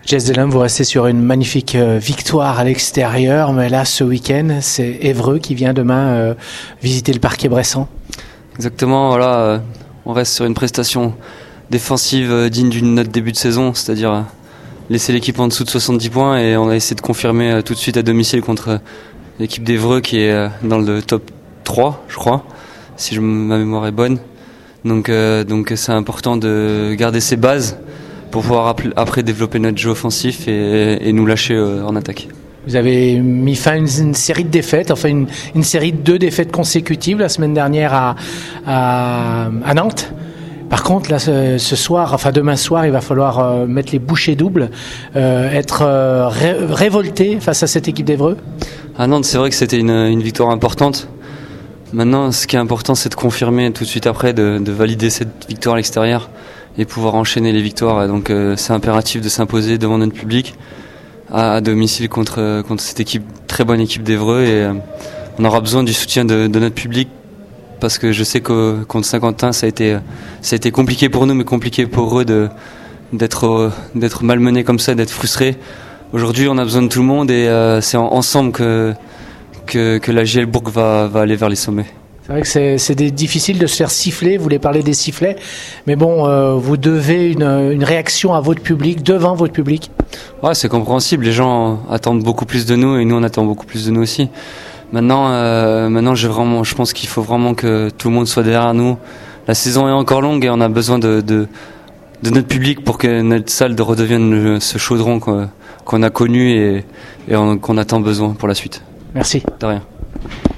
Jess Delhomme, vous restez sur une magnifique victoire à l'extérieur, mais là ce week-end c'est Évreux qui vient demain visiter le parquet bressan. Exactement, voilà, on reste sur une prestation défensive digne d'une note début de saison, c'est-à-dire laisser l'équipe en dessous de 70 points, et on a essayé de confirmer tout de suite à domicile contre l'équipe d'Évreux qui est dans le top 3, je crois, si ma mémoire est bonne. Donc c'est important de garder ses bases pour pouvoir après développer notre jeu offensif et nous lâcher en attaque. Vous avez mis fin à une série de défaites, enfin une série de 2 défaites consécutives la semaine dernière à Nantes. Par contre, là, demain soir, il va falloir mettre les bouchées doubles, être révolté face à cette équipe d'Évreux. À Nantes, c'est vrai que c'était une victoire importante. Maintenant, ce qui est important, c'est de confirmer tout de suite après, de valider cette victoire à l'extérieur et pouvoir enchaîner les victoires. Donc c'est impératif de s'imposer devant notre public à domicile contre cette équipe, très bonne équipe d'Évreux, et on aura besoin du soutien de notre public, parce que je sais que contre Saint-Quentin ça a été compliqué pour nous, mais compliqué pour eux d'être malmenés comme ça, d'être frustrés. Aujourd'hui on a besoin de tout le monde, et c'est ensemble que la JL Bourg va aller vers les sommets. C'est vrai que c'est difficile de se faire siffler, vous voulez parler des sifflets, mais bon, vous devez une réaction à votre public, devant votre public. Ouais, c'est compréhensible, les gens attendent beaucoup plus de nous, et nous on attend beaucoup plus de nous aussi. Maintenant je pense qu'il faut vraiment que tout le monde soit derrière nous. La saison est encore longue et on a besoin de notre public pour que notre salle redevienne ce chaudron qu'on a connu et qu'on a tant besoin pour la suite. Merci. De rien.